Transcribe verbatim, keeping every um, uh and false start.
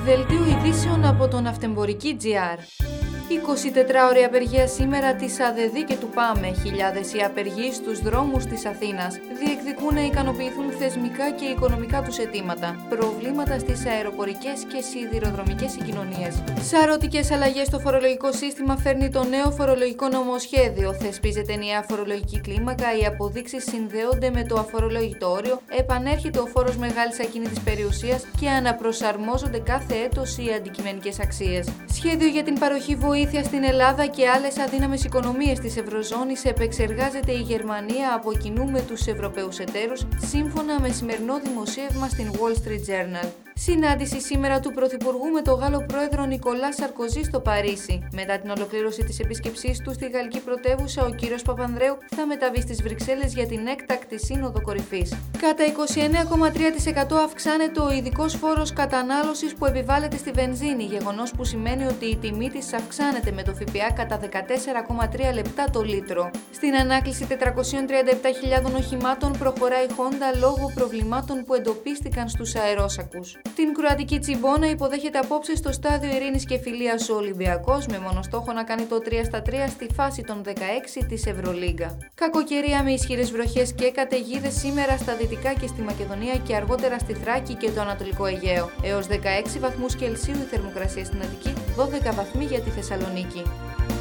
Δελτίο ειδήσεων από το Ναυτεμπορική τζι αρ. εικοσιτετράωρη απεργία σήμερα της ΑΔΕΔ και του ΠΑΜΕ. Χιλιάδες οι απεργοί στους δρόμους της Αθήνας διεκδικούν να ικανοποιηθούν θεσμικά και οικονομικά τους αιτήματα. Προβλήματα στις αεροπορικές και σιδηροδρομικές συγκοινωνίες. Σαρωτικές αλλαγές στο φορολογικό σύστημα φέρνει το νέο φορολογικό νομοσχέδιο. Θεσπίζεται νέα φορολογική κλίμακα, οι αποδείξεις συνδέονται με το αφορολόγητο όριο, επανέρχεται ο φόρος μεγάλης ακίνητης περιουσίας και αναπροσαρμόζονται κάθε έτος οι αντικειμενικές αξίες. Σχέδιο για την παροχή βοήθεια στην Ελλάδα και άλλες αδύναμες οικονομίες της Ευρωζώνης επεξεργάζεται η Γερμανία από κοινού με τους Ευρωπαίους εταίρους, σύμφωνα με σημερινό δημοσίευμα στην Wall Street Journal. Συνάντηση σήμερα του Πρωθυπουργού με τον Γάλλο πρόεδρο Νικολά Σαρκοζή στο Παρίσι. Μετά την ολοκλήρωση της επίσκεψής του στη γαλλική πρωτεύουσα, ο κύριος Παπανδρέου θα μεταβεί στις Βρυξέλλες για την έκτακτη σύνοδο κορυφής. Κατά είκοσι εννέα κόμμα τρία τοις εκατό αυξάνεται ο ειδικός φόρος κατανάλωσης που επιβάλλεται στη βενζίνη, γεγονός που σημαίνει ότι η τιμή της αυξάνεται με το ΦΠΑ κατά δεκατέσσερα κόμμα τρία λεπτά το λίτρο. Στην ανάκληση τετρακόσιες τριάντα επτά χιλιάδων οχημάτων προχωράει η Honda λόγω προβλημάτων που εντοπίστηκαν στους αερόσακους. Την κροατική Τσιμπόνα υποδέχεται απόψε στο στάδιο ειρήνης και φιλίας ο Ολυμπιακός με μόνο στόχο να κάνει το τρία στα τρία στη φάση των δεκαέξι της Ευρωλίγκα. Κακοκαιρία με ισχυρές βροχές και καταιγίδες σήμερα στα δυτικά και στη Μακεδονία και αργότερα στη Θράκη και το Ανατολικό Αιγαίο. Έως δεκαέξι βαθμούς Κελσίου η θερμοκρασία στην Αττική, δώδεκα βαθμοί για τη Θεσσαλονίκη.